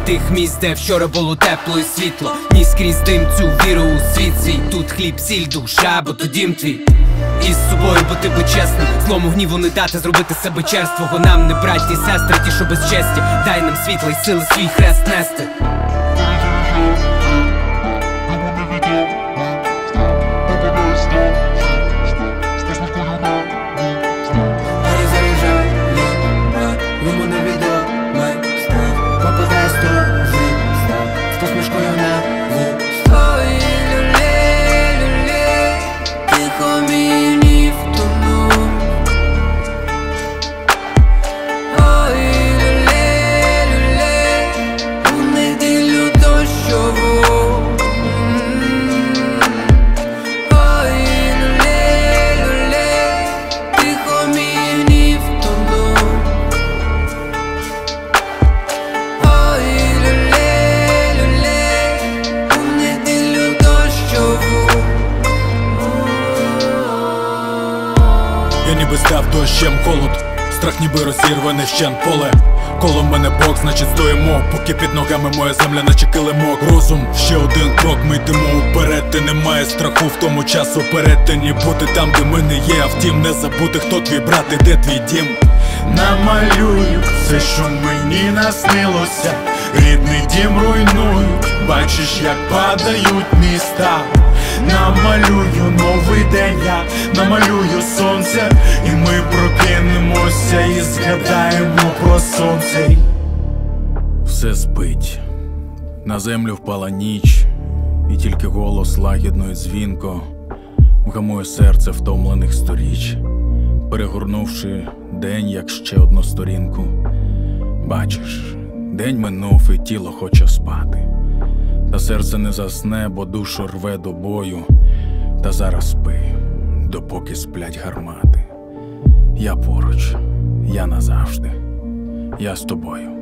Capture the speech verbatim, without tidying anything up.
тих місць, де вчора було тепло і світло. Ні скрізь дим цю віру у світ свій. Тут хліб, сіль, душа, бо то дім твій. І з собою бути би чесним, злому гніву не дати зробити себе черствого. Нам не браті, сестри, ті, що без честі. Дай нам світла й сили свій хрест нести. Я ніби став дощем холод, страх ніби розірване вщент поле. Коло мене Бог, значить стоїмо, поки під ногами моя земля наче килимок. Розум, ще один крок, ми йдемо уперед. Ти немає страху в тому часу перетині. Бути там, де ми не є, а втім не забути, хто твій брат і де твій дім. Намалюю все, що мені наснилося. Рідний дім руйнують, бачиш, як падають міста. Намалюю новий день, я намалюю сонце, і ми прокинемося і згадаємо про сонце. Все спить, на землю впала ніч, і тільки голос лагідно і дзвінко вгамує серце втомлених сторіч, перегорнувши день, як ще одну сторінку. Бачиш, день минув і тіло хоче спати, та серце не засне, бо душу рве до бою. Та зараз спи, допоки сплять гармати. Я поруч, я назавжди, я з тобою.